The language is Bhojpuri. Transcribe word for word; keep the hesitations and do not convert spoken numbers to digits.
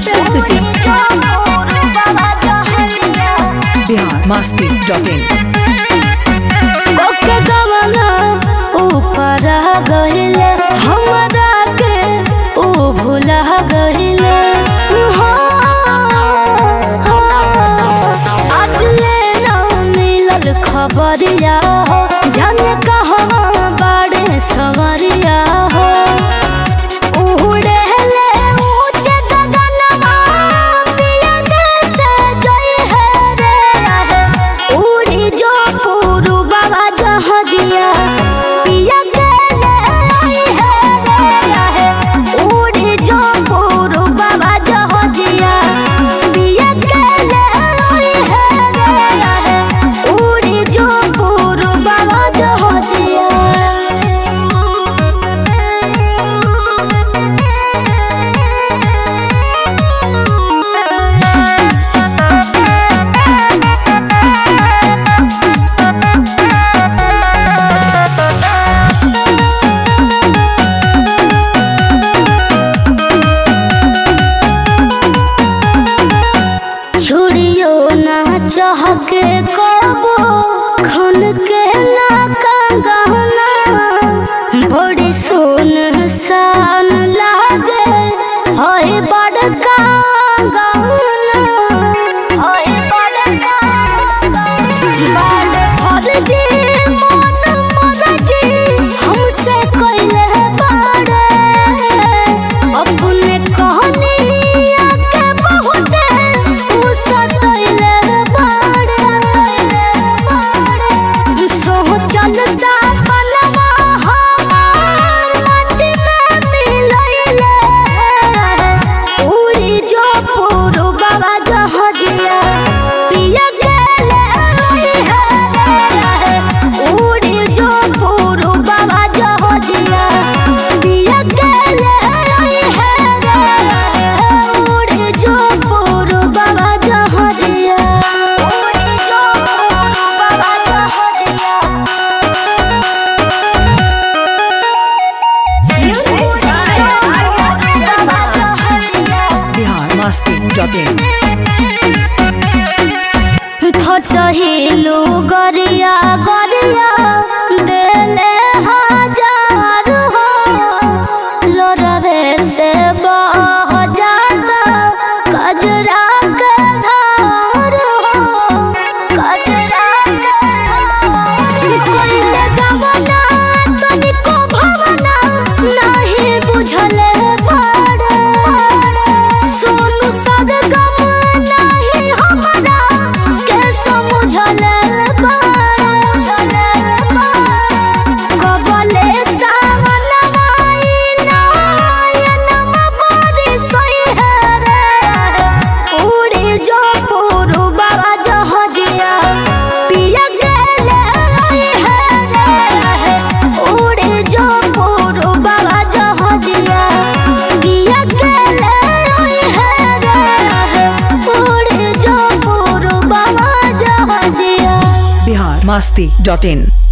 प्रस्तुति बिहार मस्ती डॉट इन। ओके गवाना ऊपर गहिले हमरा के ओ भूला गहिले आज ले ना मिलल खबरिया हो जाने कहाँ बाड़े सवरिया हो चहके कबो खन के ना कंगना बड़ी सोन सान लागे होय बड़का गहना होय बड़का बड़ फर्जी मन मरजी हमसे कइले बाड़े अपने कहनी के बहुते उ सतइले फटहिलू गरिया गरिया देले हजार हो लोरवे से बह जाता कजरा के धार हो कजरा के कोइले गवना तनिको भवना नहीं बुझले पड़े सोनू सरगम नहीं हमरा मस्ती डॉट इन।